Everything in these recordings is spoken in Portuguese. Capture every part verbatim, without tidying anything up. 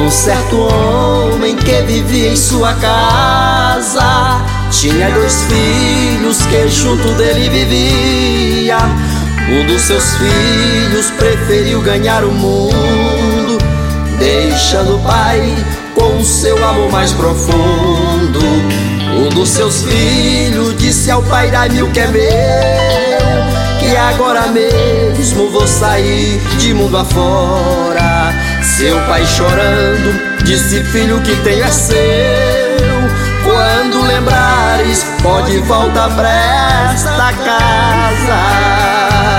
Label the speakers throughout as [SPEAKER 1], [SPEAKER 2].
[SPEAKER 1] Um certo homem que vivia em sua casa tinha dois filhos que junto dele vivia. Um dos seus filhos preferiu ganhar o mundo, deixando o pai com o seu amor mais profundo. Um dos seus filhos disse ao pai: dai-me o que é meu, que agora mesmo vou sair de mundo afora. Seu pai chorando disse: filho, o que tenho é seu, quando lembrares pode voltar pra esta casa.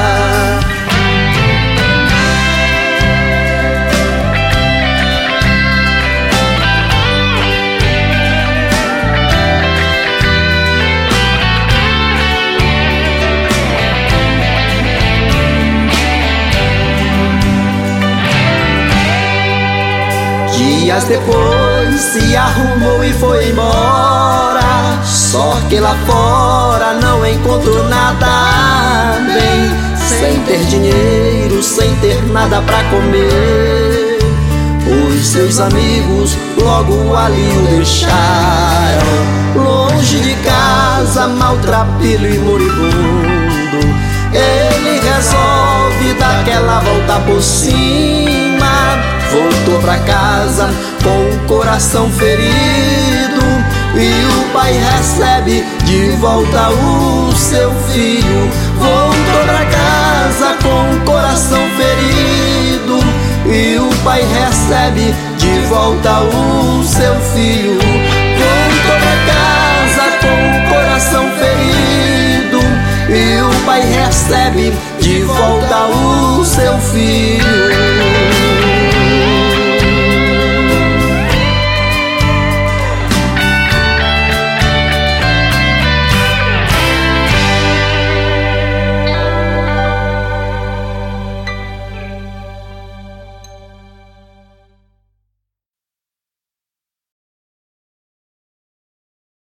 [SPEAKER 1] Dias depois se arrumou e foi embora, só que lá fora não encontrou nada bem. Sem ter dinheiro, sem ter nada pra comer, os seus amigos logo ali o deixaram. Longe de casa, maltrapilho e moribundo, ele resolve dar aquela volta por cima. Voltou pra casa com o coração ferido, e o pai recebe de volta o seu filho. Voltou pra casa com o coração ferido, e o pai recebe de volta o seu filho. Voltou pra casa com o coração ferido, e o pai recebe de volta o seu filho.